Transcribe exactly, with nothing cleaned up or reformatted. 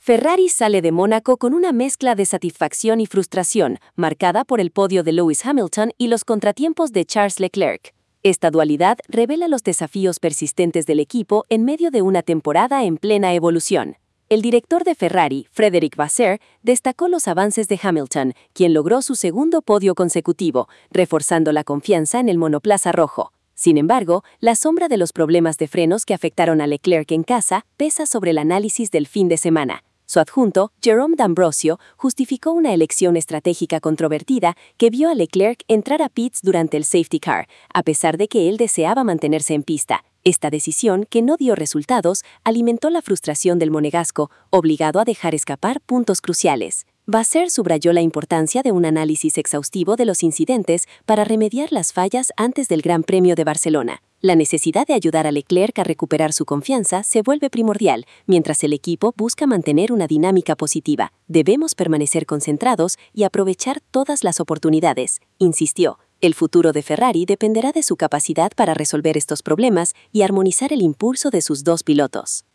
Ferrari sale de Mónaco con una mezcla de satisfacción y frustración, marcada por el podio de Lewis Hamilton y los contratiempos de Charles Leclerc. Esta dualidad revela los desafíos persistentes del equipo en medio de una temporada en plena evolución. El director de Ferrari, Frédéric Vasseur, destacó los avances de Hamilton, quien logró su segundo podio consecutivo, reforzando la confianza en el monoplaza rojo. Sin embargo, la sombra de los problemas de frenos que afectaron a Leclerc en casa pesa sobre el análisis del fin de semana. Su adjunto, Jerome D'Ambrosio, justificó una elección estratégica controvertida que vio a Leclerc entrar a pits durante el safety car, a pesar de que él deseaba mantenerse en pista. Esta decisión, que no dio resultados, alimentó la frustración del monegasco, obligado a dejar escapar puntos cruciales. Vasseur subrayó la importancia de un análisis exhaustivo de los incidentes para remediar las fallas antes del Gran Premio de Barcelona. La necesidad de ayudar a Leclerc a recuperar su confianza se vuelve primordial, mientras el equipo busca mantener una dinámica positiva. Debemos permanecer concentrados y aprovechar todas las oportunidades, insistió. El futuro de Ferrari dependerá de su capacidad para resolver estos problemas y armonizar el impulso de sus dos pilotos.